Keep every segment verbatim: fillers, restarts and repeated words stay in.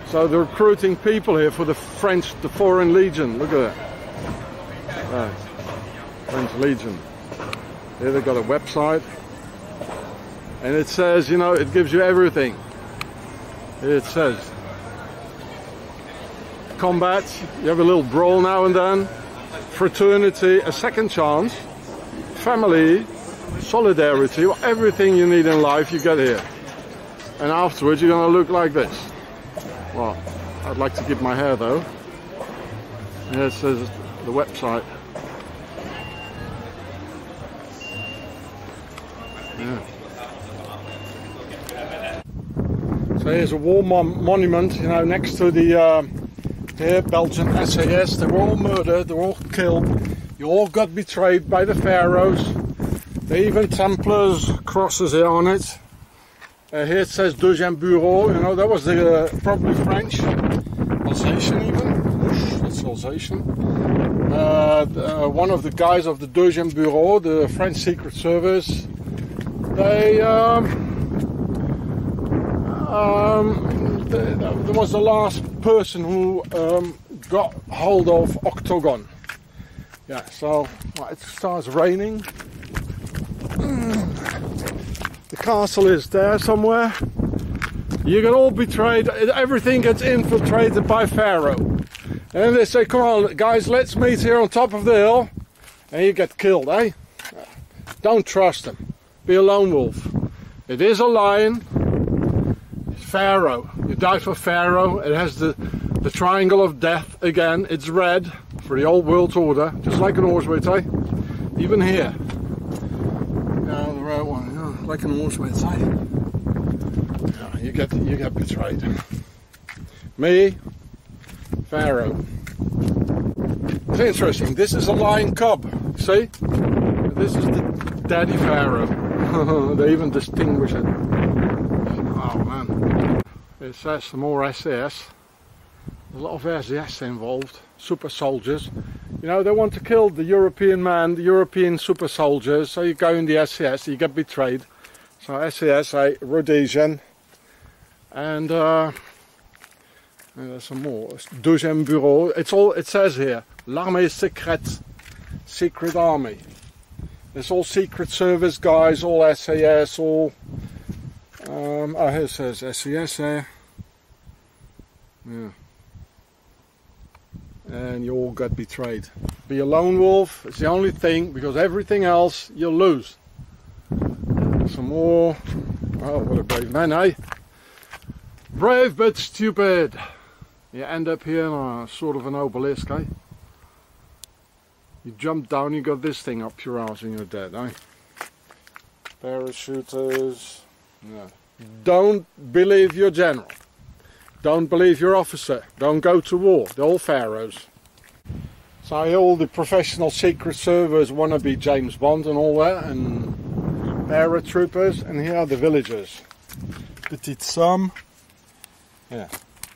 So they're recruiting people here for the French, the Foreign Legion. Look at that. Right. French Legion. Here they've got a website. And it says, you know, it gives you everything. It says combat, you have a little brawl now and then, fraternity, a second chance, family, solidarity, everything you need in life you get here. And afterwards you're going to look like this. Well, I'd like to keep my hair though. Here it says the website. Yeah. So here's a war mon monument, you know, next to the uh, here, Belgian S A S. They were all murdered, they were all killed. You all got betrayed by the pharaohs. They even Templars crosses here on it. Uh, here it says Deuxième Bureau, you know, that was the uh, probably French. Alsatian even. Oosh, that's Alsatian. Uh, uh, one of the guys of the Deuxième Bureau, the French Secret Service, they um, Um, there was the last person who um, got hold of Octagon. Yeah, so well, it starts raining. The castle is there somewhere. You get all betrayed. Everything gets infiltrated by Pharaoh. And they say, come on guys, let's meet here on top of the hill. And you get killed, eh? Don't trust them. Be a lone wolf. It is a lion. Pharaoh. You die for Pharaoh. It has the, the triangle of death again. It's red for the old world order, just like an Auschwitz, eh? Even here. Yeah, the red one, yeah, like an Auschwitz, eh? Yeah, you get you get betrayed. Me, Pharaoh. It's interesting. This is a lion cub. See? This is the daddy Pharaoh. They even distinguish it. Oh man, it says some more S A S. There's a lot of S A S involved, super soldiers. You know, they want to kill the European man, the European super soldiers, so you go in the S A S, you get betrayed. So S A S, a Rhodesian. And uh, there's some more. Deuxième Bureau. It's all, it says here, l'armée secrète, secret army. It's all secret service guys, all S A S, all... Um, oh, here it says S A S there. Yeah. And you all got betrayed. Be a lone wolf, it's the only thing, because everything else you'll lose. Some more. Oh, what a brave man, eh? Brave but stupid. You end up here in a sort of an obelisk, eh? You jump down, you got this thing up your arse and you're dead, eh? Parachuters. Yeah. Don't believe your general. Don't believe your officer. Don't go to war. They're all pharaohs. So all the professional secret service want to be James Bond and all that, and paratroopers, and here are the villagers. Petit Somme. Yeah.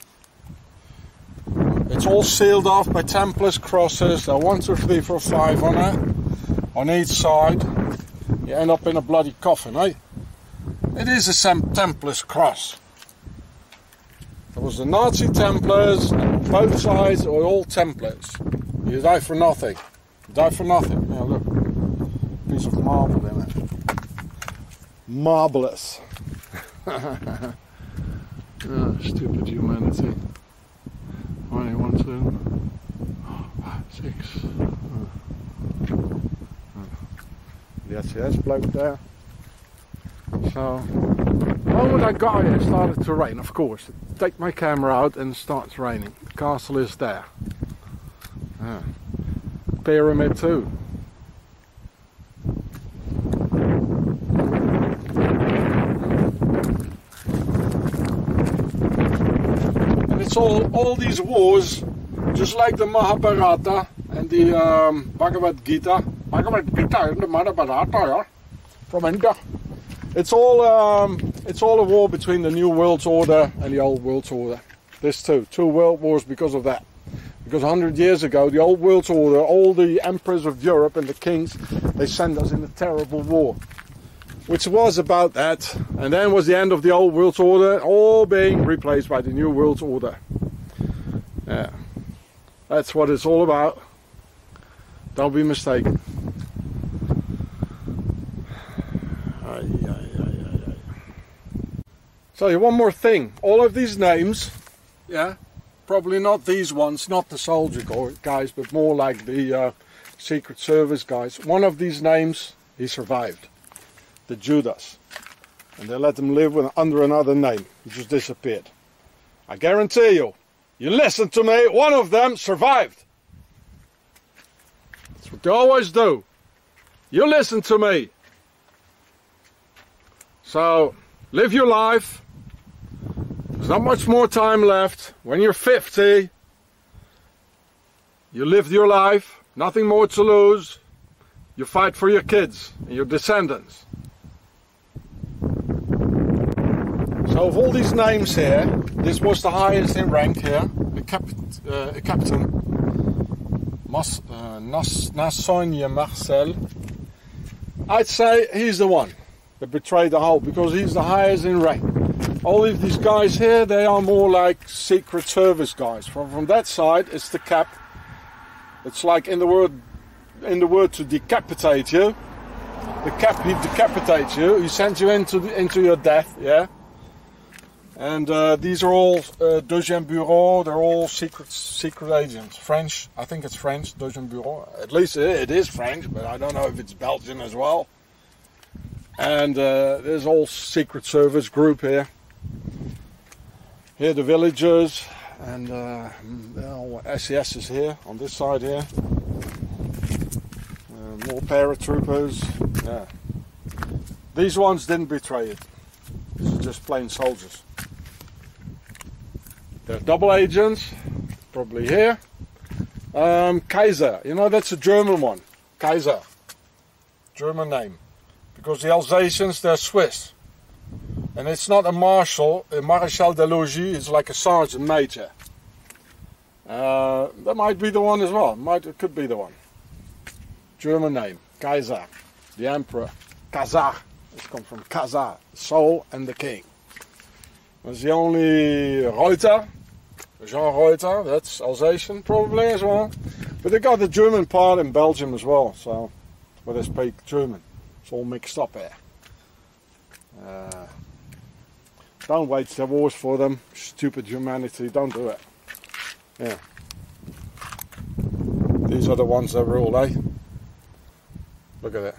It's all sealed off by Templars crosses. There are one, two, three, four, five on it. On each side. You end up in a bloody coffin, eh? It is a Templars cross. There was the Nazi Templars, and on both sides are all Templars. You die for nothing. You die for nothing. Yeah, look. Piece of marble in it. Marvelous. Oh, stupid humanity. Only one, two, six. The S A S bloke there. So, the moment I got here, it started to rain, of course. Take my camera out and it starts raining. The castle is there. Yeah. Pyramid too. And it's all, all these wars, just like the Mahabharata and the um, Bhagavad Gita. Bhagavad Gita and the Mahabharata, yeah? From India. It's all um, it's all a war between the New World Order and the Old World Order. This too, two world wars because of that. Because a hundred years ago, the Old World Order, all the emperors of Europe and the kings, they sent us in a terrible war. which was about that, and then was the end of the old world order, all being replaced by the new world order. Yeah, that's what it's all about. Don't be mistaken. Aye, aye, aye, aye, aye. Tell you one more thing. All of these names, yeah, probably not these ones, not the soldier guys, but more like the uh, Secret Service guys. One of these names, he survived. The Judas. And they let him live with, under another name. He just disappeared. I guarantee you, you listen to me, one of them survived. That's what they always do. You listen to me. So, live your life. There's not much more time left. When you're fifty, you lived your life. Nothing more to lose. You fight for your kids and your descendants. So of all these names here, this was the highest in rank here, a, cap uh, a captain, Mas uh, Nas Nassogne Marcel. I'd say he's the one that betrayed the whole, because he's the highest in rank. All of these guys here, they are more like Secret Service guys. From, from that side, it's the cap. It's like in the word, in the word to decapitate you. The cap, he decapitates you. He sends you into the, into your death. Yeah. And uh, these are all uh, Deuxième Bureau. They're all secret secret agents. French. I think it's French. Deuxième Bureau. At least it, it is French, but I don't know if it's Belgian as well. And uh, there's all Secret Service group here. Here the villagers. And uh, well, S E S is here, on this side here. Uh, more paratroopers. Yeah. These ones didn't betray it. These are just plain soldiers. They're double agents, probably here. Um, Kaiser, you know, that's a German one. Kaiser. German name. Because the Alsatians, they're Swiss. And it's not a marshal, a Maréchal de Logis, it's like a sergeant major. Uh, that might be the one as well, might, it could be the one. German name, Kaiser, the emperor, Khazar, it comes from Khazar, soul and the king. That's the only Reuter, Jean Reuter, that's Alsatian probably as well. But they got the German part in Belgium as well, so, where they speak German. It's all mixed up here. Uh, Don't wage the wars for them, stupid humanity, don't do it. Yeah. These are the ones that rule, eh? Look at that.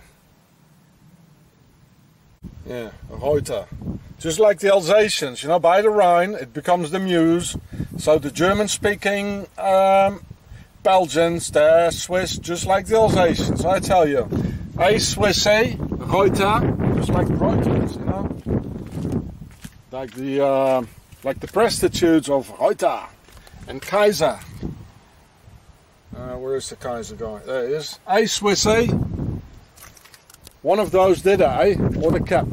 Yeah, a Reuter. Just like the Alsatians, you know, by the Rhine, it becomes the Meuse. So the German-speaking um, Belgians, they're Swiss, just like the Alsatians, I tell you. A Swissy, Reuter, just like the Reuters, you know. Like the uh, like the prostitutes of Reuter and Kaiser. Uh, where is the Kaiser going? There he is. A Swissy. One of those did it, eh? Or the cap.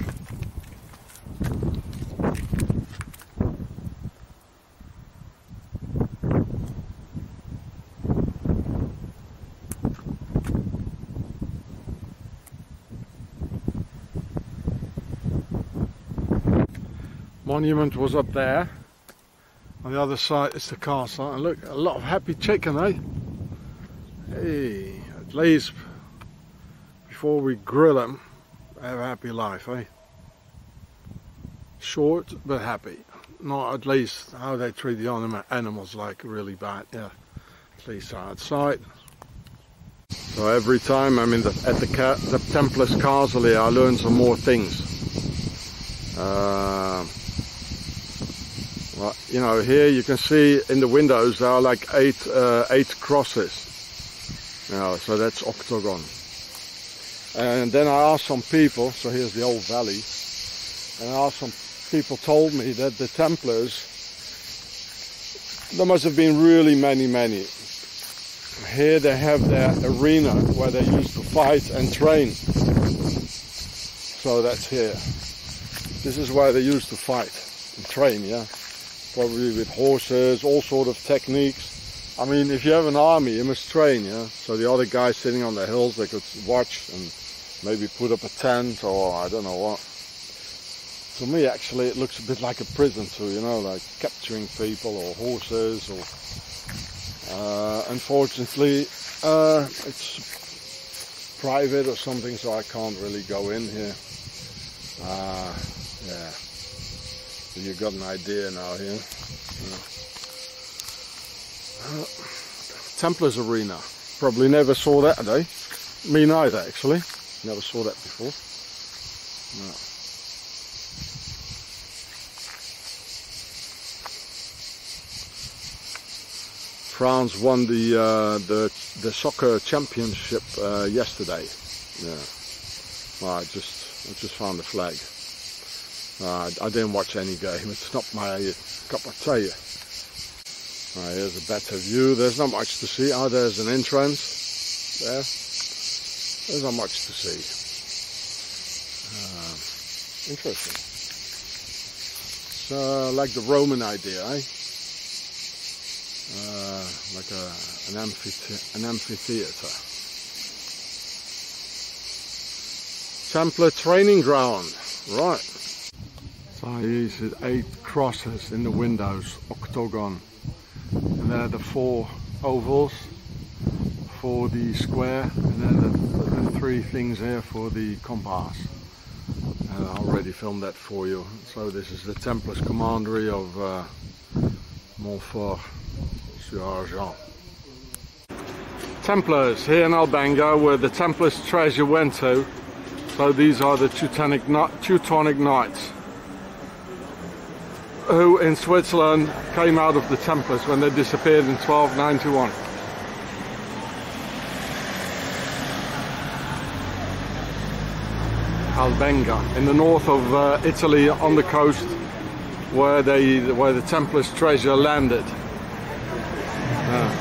Monument was up there. On the other side is the castle. And look, a lot of happy chicken, eh? Hey, at least before we grill them, have a happy life, eh? Short but happy. Not at least how they treat the animals, like really bad. Yeah, at least outside. So every time I'm in the, at the, the Templars Castle here, I learn some more things. Uh, Well, you know, here you can see in the windows there are like eight, uh, eight crosses. You know, so that's octagon. And then I asked some people, so here's the old valley, and I asked some people told me that the Templars, there must have been really many, many. Here they have their arena where they used to fight and train. So that's here. This is where they used to fight and train, yeah. Probably with horses, all sort of techniques. I mean, if you have an army, you must train, yeah. So the other guys sitting on the hills, they could watch and maybe put up a tent or I don't know what. To me actually it looks a bit like a prison too, you know, like capturing people or horses or uh, unfortunately uh, it's private or something, so I can't really go in here. Uh, yeah, so you got an idea now here. Yeah. Uh, Templars Arena, probably never saw that today. Me neither actually, never saw that before. No. France won the uh, the the soccer championship uh, yesterday. Yeah, well, I just I just found the flag. Uh, I didn't watch any game. It's not my cup of tea. Uh, here's a better view. There's not much to see. Oh, there's an entrance. There. There's not much to see. Uh, interesting. It's uh, like the Roman idea, eh? Uh, like a, an, amphithe an amphitheater. Templar training ground, right. So here's eight crosses in the windows, octagon. And there are the four ovals for the square, and then the, the three things here for the compass. And I already filmed that for you. So this is the Templars commandery of uh, Montfort. Templars here in Albanga, where the Templars treasure went to. So these are the Teutonic, Teutonic Knights, who in Switzerland came out of the Templars when they disappeared in twelve ninety-one. Albanga, in the north of uh, Italy, on the coast, where they where the Templars treasure landed. Uh,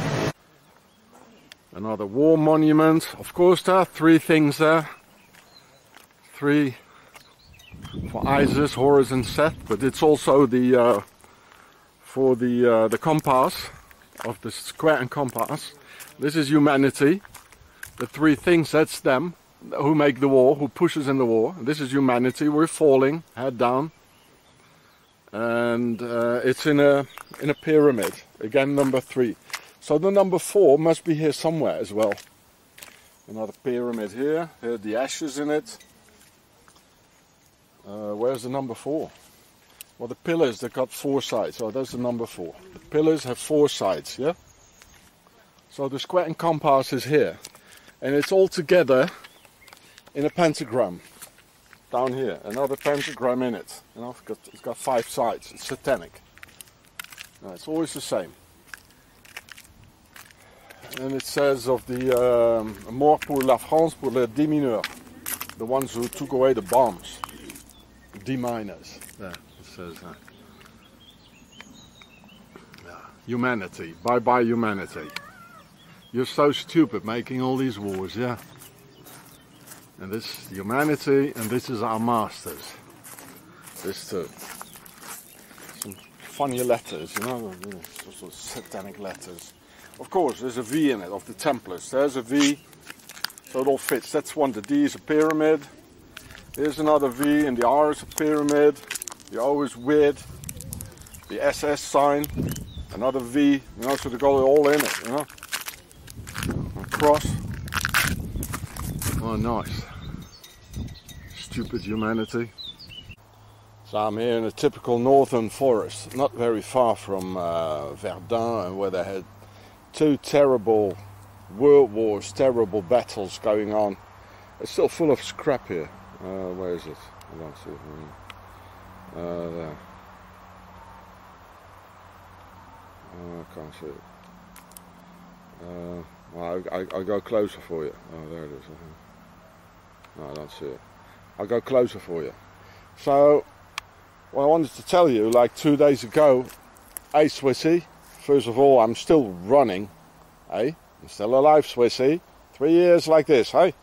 another war monument. Of course, there are three things there. Three for Isis, Horus, and Seth, but it's also the uh, for the uh, the compass of the square and compass. This is humanity. The three things, that's them who make the war, who pushes in the war. This is humanity. We're falling, head down, and uh, it's in a in a pyramid. Again, number three. So the number four must be here somewhere as well. Another pyramid here. Here are the ashes in it. Uh, where's the number four? Well, the pillars, they've got four sides. Oh, that's the number four. The pillars have four sides, yeah? So the square and compass is here. And it's all together in a pentagram. Down here. Another pentagram in it. You know, it's got, it's got five sides. It's satanic. No, it's always the same. And it says of the um, mort pour la France pour les démineurs, the ones who took away the bombs, deminers. There, it says that. Yeah. Humanity, bye bye humanity. You're so stupid making all these wars, yeah. And this is humanity, and this is our masters. This too. Some funny letters, you know, sort of satanic letters. Of course, there's a V in it, of the Templars. There's a V, so it all fits. That's one. The D is a pyramid. Here's another V, and the R is a pyramid. The O is weird. The S S sign, another V. You know, so they got it all in it, you know. A cross. Oh, nice. Stupid humanity. So I'm here in a typical northern forest, not very far from uh, Verdun, where they had two terrible world wars, terrible battles going on. It's still full of scrap here. Uh, where is it? I don't see it. Uh, there. Uh, I can't see it. Uh, well, I, I, I'll go closer for you. Oh, there it is. No, I don't see it. I'll go closer for you. So, what I wanted to tell you, like two days ago, hey Swissy, first of all, I'm still running, hey? I'm still alive, Swissy. Three years like this, hey?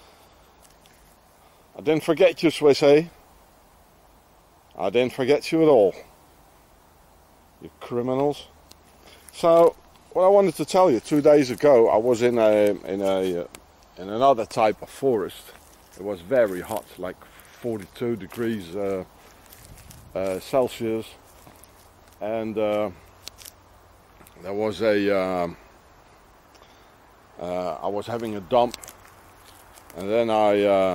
I didn't forget you, Swissy. I didn't forget you at all. You criminals. So, what I wanted to tell you, two days ago, I was in a in a in another type of forest, It was very hot, like forty-two degrees uh, uh, Celsius, and uh, there was a um, uh, I was having a dump, and then I uh,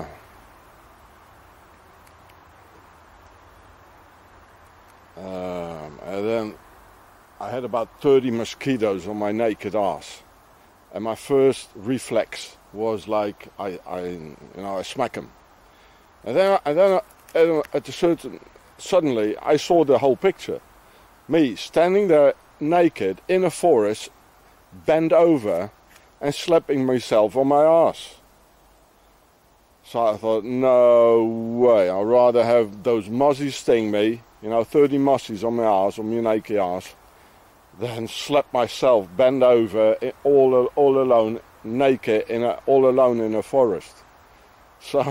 um, and then I had about thirty mosquitoes on my naked ass, and my first reflex was like I, I you know I smack them, and then and then uh, at a certain suddenly I saw the whole picture, me standing there naked in a forest, bent over, and slapping myself on my ass. So I thought, no way, I'd rather have those mozzies sting me, you know, thirty mozzies on my ass, on my naked ass, than slap myself, bend over, all all alone, naked, in a, all alone in a forest. So,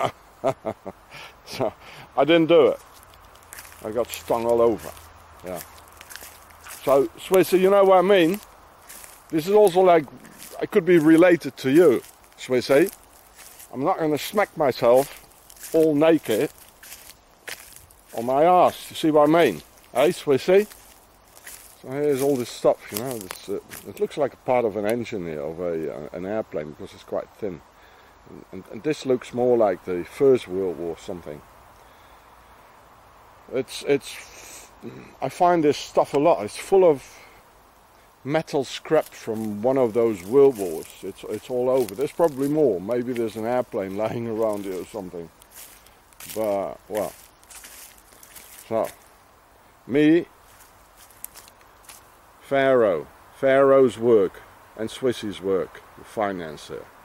so I didn't do it. I got stung all over. Yeah. So, Swissy, you know what I mean? This is also like, I could be related to you, Swissy. I'm not going to smack myself all naked on my ass. You see what I mean? Hey, Swissy? So here's all this stuff, you know. This, uh, it looks like a part of an engine here, of a, uh, an airplane, because it's quite thin. And, and, and this looks more like the First World War or something. It's, it's, I find this stuff a lot. It's full of metal scrap from one of those world wars. It's, it's all over. There's probably more. Maybe there's an airplane lying around here or something. But, well. So, me, Pharaoh, Pharaoh's work and Swissy's work, the financier.